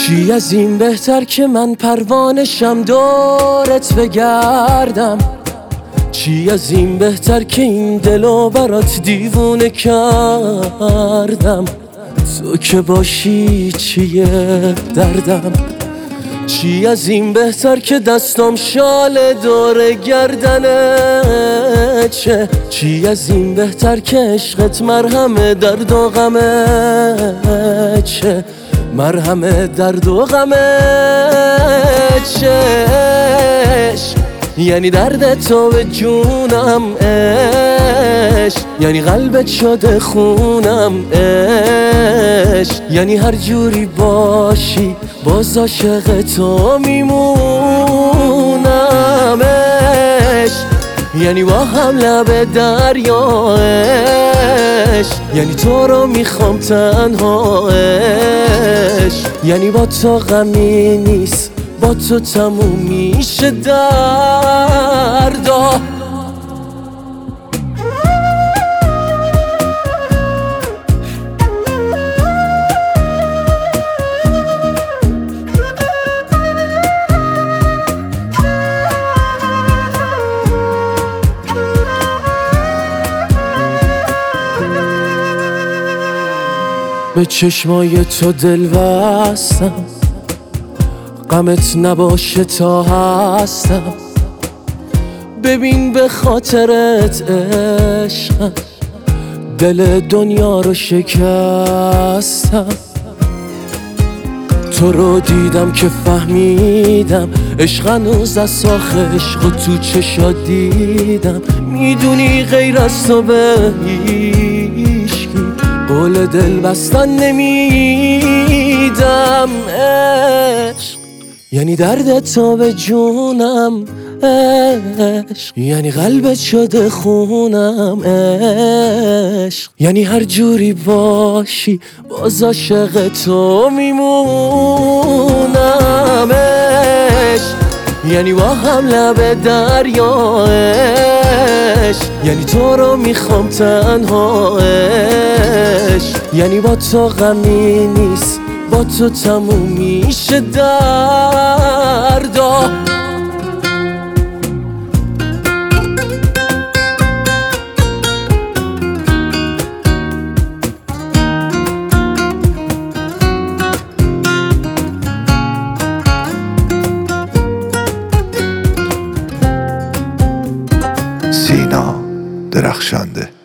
چی از این بهتر که من پروانشم دورت بگردم؟ چی از این بهتر که این دلو برات دیوونه کردم؟ تو که باشی چیه دردم؟ چی از این بهتر که دستم شال دور گردنه چه؟ چی از این بهتر که عشقت مرهم درد و غمه چه؟ مرهم درد و غمه چش؟ یعنی درد تو به جونم عشق، یعنی قلبت شده خونم عشق، یعنی هر جوری باشی باز عاشق تو میمونم عشق، یعنی با هم لب دریا عشق، یعنی تو رو میخوام تنها عشق، یعنی با تو غمی نیست با تو تموم میشه دردا. به چشمای تو دل بستم، غمت نباشه تا هستم. ببین به خاطرت عشقم دل دنیا رو شکستم. تو رو دیدم که فهمیدم عشق هنوز از ساخت عشق و تو چشات دیدم. میدونی غیر از تو به هیچکی قول دل بستن نمیدم عشق، یعنی درد تو به جونم عشق، یعنی قلبت شده خونم عشق، یعنی هر جوری باشی باز عاشق تو میمونم عشق، یعنی با هم لب دریا عشق، یعنی تو رو میخوام تنها عشق، یعنی با تو غمی نیست با تو تموم میشه دردا. سینا درخشانده.